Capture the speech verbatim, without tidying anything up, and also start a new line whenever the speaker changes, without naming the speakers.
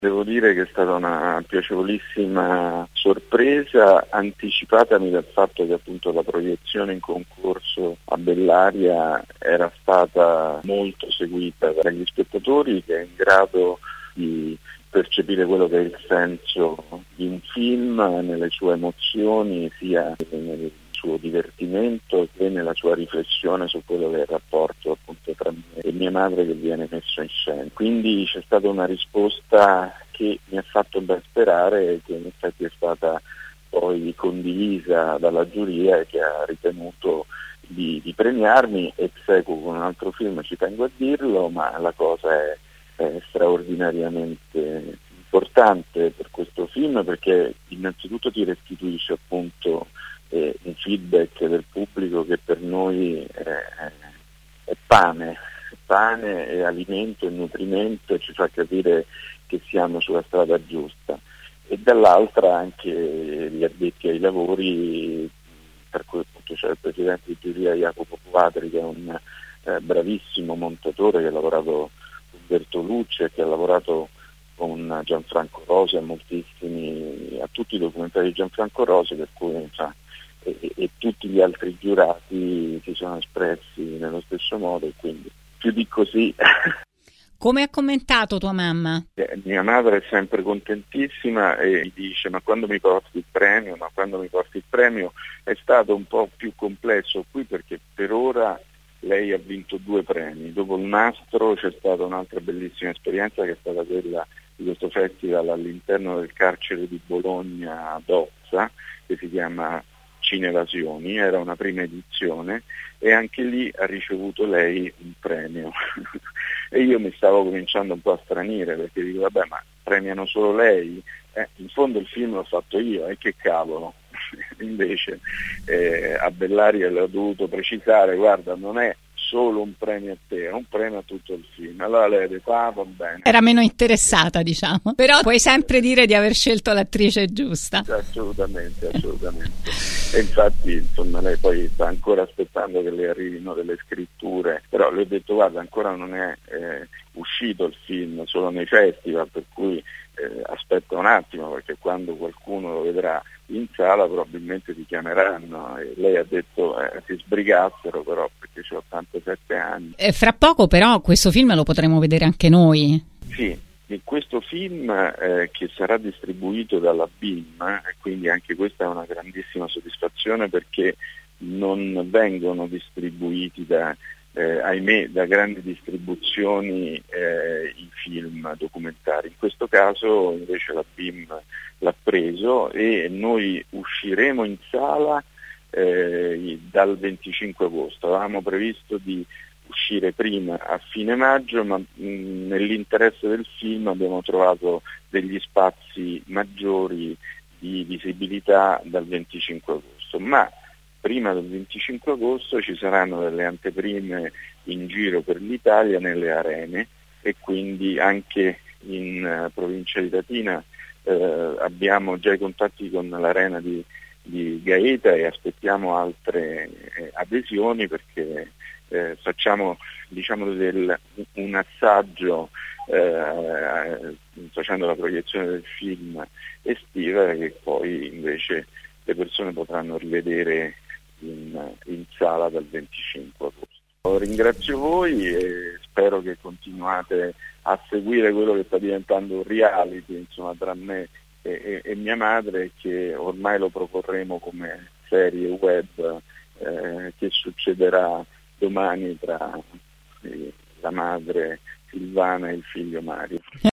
Devo dire che è stata una piacevolissima sorpresa, anticipatami dal fatto che appunto la proiezione in concorso a Bellaria era stata molto seguita dagli spettatori, che è in grado di percepire quello che è il senso di un film nelle sue emozioni, sia nel suo divertimento che nella sua riflessione su quello che è il rapporto appunto tra me e mia madre che viene messo in scena. Quindi c'è stata una risposta che mi ha fatto ben sperare e che in effetti è stata poi condivisa dalla giuria e che ha ritenuto di, di premiarmi ex aequo con un altro film, ci tengo a dirlo, ma la cosa è, è straordinariamente importante per questo film perché innanzitutto ti restituisce appunto eh, un feedback del pubblico che per noi è, è pane, pane e alimento e nutrimento e ci fa capire che siamo sulla strada giusta. E dall'altra anche gli addetti ai lavori, per cui appunto c'è il presidente di giuria Jacopo Quadri che è un eh, bravissimo montatore che ha lavorato con Bertolucci e che ha lavorato con Gianfranco Rosi a moltissimi, a tutti i documentari di Gianfranco Rosi, per cui insomma, e, e tutti gli altri giurati si sono espressi nello stesso modo e quindi più di così.
Come ha commentato tua mamma?
Eh, mia madre è sempre contentissima e mi dice ma quando mi porti il premio, ma quando mi porti il premio è stato un po' più complesso qui perché per ora lei ha vinto due premi, dopo il nastro c'è stata un'altra bellissima esperienza che è stata quella di questo festival all'interno del carcere di Bologna a Dozza che si chiama Cinevasioni, era una prima edizione e anche lì ha ricevuto lei un premio e io mi stavo cominciando un po' a stranire perché dico vabbè ma premiano solo lei, eh, in fondo il film l'ho fatto io e eh, che cavolo. Invece eh, a Bellaria le ho dovuto precisare guarda non è solo un premio a te, è un premio a tutto il film. Allora lei ha detto ah va bene.
Era meno interessata diciamo, però puoi sempre dire di aver scelto l'attrice giusta.
Assolutamente, assolutamente. E infatti insomma lei poi sta ancora aspettando che le arrivino delle scritture, però le ho detto guarda ancora non è eh, uscito il film solo nei festival, per cui eh, aspetta un attimo perché quando qualcuno lo vedrà in sala probabilmente ti chiameranno e lei ha detto eh, si sbrigassero però perché ho ottantasette anni.
E fra poco però questo film lo potremo vedere anche noi.
Sì, in questo film eh, che sarà distribuito dalla B I M e quindi anche questa è una grandissima soddisfazione perché non vengono distribuiti da Eh, ahimè da grandi distribuzioni eh, i film documentari. In questo caso invece la B I M l'ha preso e noi usciremo in sala eh, dal venticinque agosto. Avevamo previsto di uscire prima a fine maggio, ma mh, nell'interesse del film abbiamo trovato degli spazi maggiori di visibilità dal venticinque agosto. Ma prima del venticinque agosto ci saranno delle anteprime in giro per l'Italia nelle arene e quindi anche in uh, provincia di Latina uh, abbiamo già i contatti con l'arena di, di Gaeta e aspettiamo altre eh, adesioni perché eh, facciamo diciamo del, un assaggio eh, facendo la proiezione del film estiva che poi invece le persone potranno rivedere In, in sala dal venticinque agosto. Ringrazio voi e spero che continuate a seguire quello che sta diventando un reality insomma, tra me e, e, e mia madre che ormai lo proporremo come serie web eh, che succederà domani tra eh, la madre Silvana e il figlio Mario.